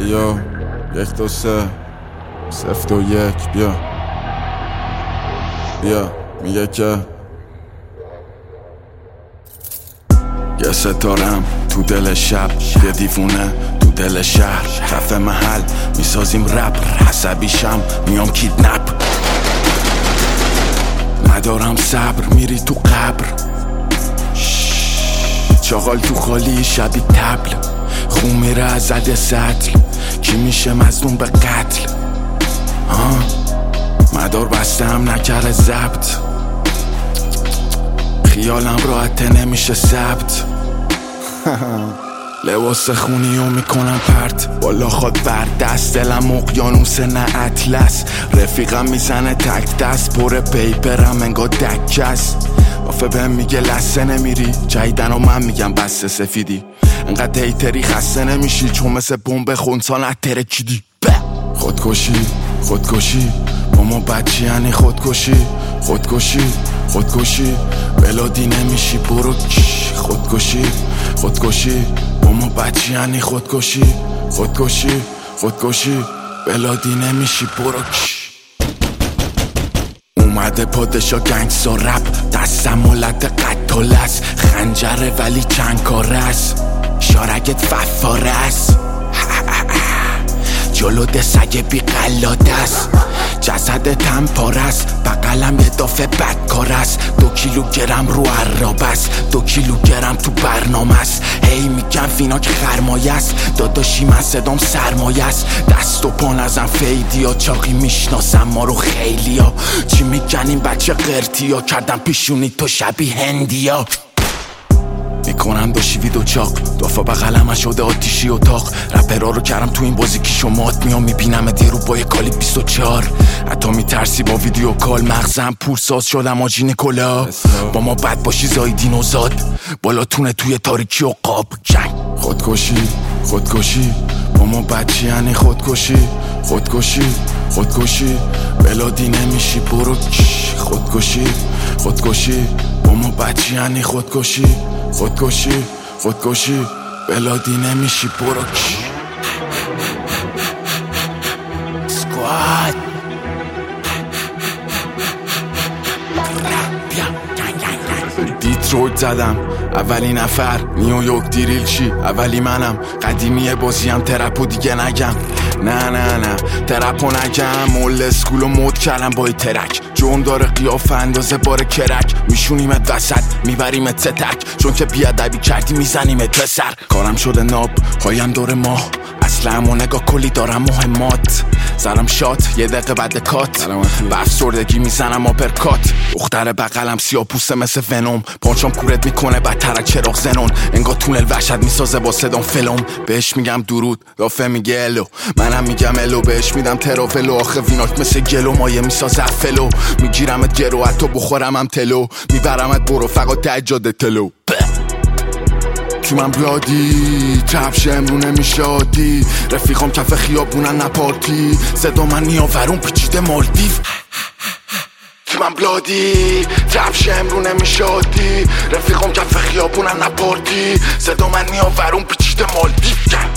یا 1 2 3 0 2 1 بیا میگه که یه ستارم تو دل شب، یه دیوونه تو دل شهر، کف محل میسازیم رپ، عصبیشم میام کیدنپ، ندارم صبر میری تو قبر، چاقال تو خالی شبی تبل، خون میره از زده سطل، کی میشه مظلوم به قتل، مدار بستم نکره ضبط، خیالم راحت نمیشه ثبت لباس خونی و میکنم پرت، بالا خواد بر دست، دلم اقیانوس نه اطلس، رفیقم میزنه تک دست، پر پیپرم انگار دکست، وافه بهم میگه لسه نمیری، جایدن و من میگم بسته سفیدی، انقدر هیتری خسته نمیشی، چون مثل بمب خونسان اترکیدی، خودکشی با ما بچی یعنی خودکشی بلادی نمیشی برو خودکشی با ما بچی یعنی خودکشی بلادی نمیشی برو اومده پادشا گنگسا رپ، دستم ملت قتل است، خنجره ولی چند کاره است، شارگت ففاره است، جلو ده سگ بی قلاده است، جسدتم پاره است، بقلم یه دافه بدکار است، 2 کیلوگرم رو عراب است، 2 کیلوگرم تو برنامه است، هی میگم فیناک خرمایه است، داداشی من صدام سرمایه است، دست و پا نزن فیدی ها، چاقی میشناسم ما رو خیلی ها، چی میگن این بچه قرتی ها، کردم پیشونی تو شبیه هندی ها، میکنم دو شیوی دو چاق، دافا بغلم شده آتیشی اتاق، رپرها رو کردم تو این بازی کی شمات، میام میبینم دی رو با یه کالی 24، حتی میترسی با ویدیو کال، مغزم پورساز شدم آجی نیکولا، با ما بد باشی زایدین و زاد، بالاتونه توی تاریکی و قاب جنگ، خودکشی با ما بچی یعنی خودکشی بلادی نمیشی برو خودکشی با ما بچی یعنی خودکشی بلادی نمیشی برو سکواد دیترویت زدم اولین نفر، نیویورک دیریل چی اولی منم، قدیمی بازیم ترپو دیگه نگم، نه ترپو نگم، مول اسکولو مود کردم با ترک، جون داره قیافه اندازه بار کرک، میشونیمت وسط میبریمت ستک، چون که بیادبی کردی میزنیمت سر، کارم شده ناب هایم دور ماه، اصلا نگاه کلی دارم مهمات، زرم شات 1 دقیقه بعد کات، به افسردگی میزنم آپرکات، دختر بغلم سیاپوسته مثل ونوم، پاچام کورت میکنه بدتر چراغ زنون، انگار تونل وحشت میسازه با صدام فلم، بهش میگم درود دافه میگه الو، منم میگم الو، بهش میدم ترافلو، آخه ویناک مثل گلو مایه میسازه فلو، میگیرمت گرو حتی بخورمم تلو، میبرمت برو فقط تجاده تلو، تیمم بلادی ترپ امرو نمیشه عادی، رفیقام کف خیابونن نپارتی، صدا من نیاورون پیچیده مالدیو، تیمم بلادی ترپ امرو نمیشه عادی، رفیقام کف خیابونن نپارتی، صدا من نیاورون پیچیده مالدیو.